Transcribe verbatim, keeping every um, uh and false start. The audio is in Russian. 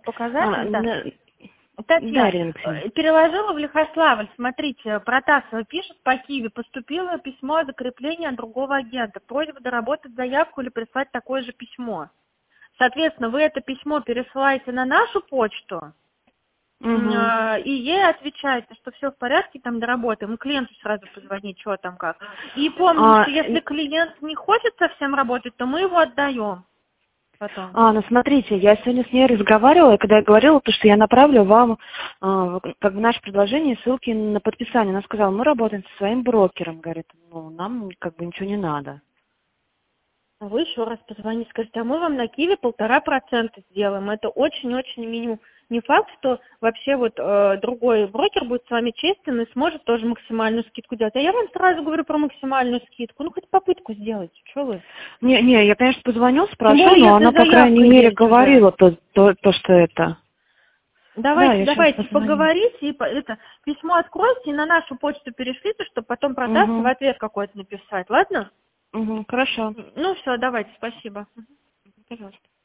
показать? А, Да. на- Да, Татьяна, Ирина Алексеевна. э, переложила в Лихославль. Смотрите, Протасова пишет по Киеве. Поступило письмо о закреплении от другого агента. Просьба доработать заявку или прислать такое же письмо. Соответственно, вы это письмо пересылаете на нашу почту, Угу. э, и ей отвечаете, что все в порядке, там доработаем. И клиенту сразу позвонить, что там как. И помните, А, что если клиент не хочет совсем работать, то мы его отдаем потом. а, ну смотрите, я сегодня с ней разговаривала, и когда я говорила, то, что я направлю вам а, как бы наше предложение, ссылки на подписание. Она сказала, мы работаем со своим брокером, говорит, ну, нам как бы ничего не надо. А вы еще раз позвоните, скажите, а мы вам на Киеве полтора процента сделаем. Это очень-очень минимум. Не факт, что вообще вот э, другой брокер будет с вами честен и сможет тоже максимальную скидку делать. А я вам сразу говорю про максимальную скидку. Ну, хоть попытку сделайте. Что вы? Не, не, я, конечно, позвоню, Тем спрошу, более, но если она, по крайней заявка мере, есть уже. говорила то, то, то, что это. Да, Давайте, я сейчас давайте, позвоню. поговорите, и по- это письмо откройте и на нашу почту перешлите, чтобы потом продаться в Угу, ответ какой-то написать. Ладно? угу, хорошо. Ну, все, давайте, спасибо. Мгм. Пожалуйста.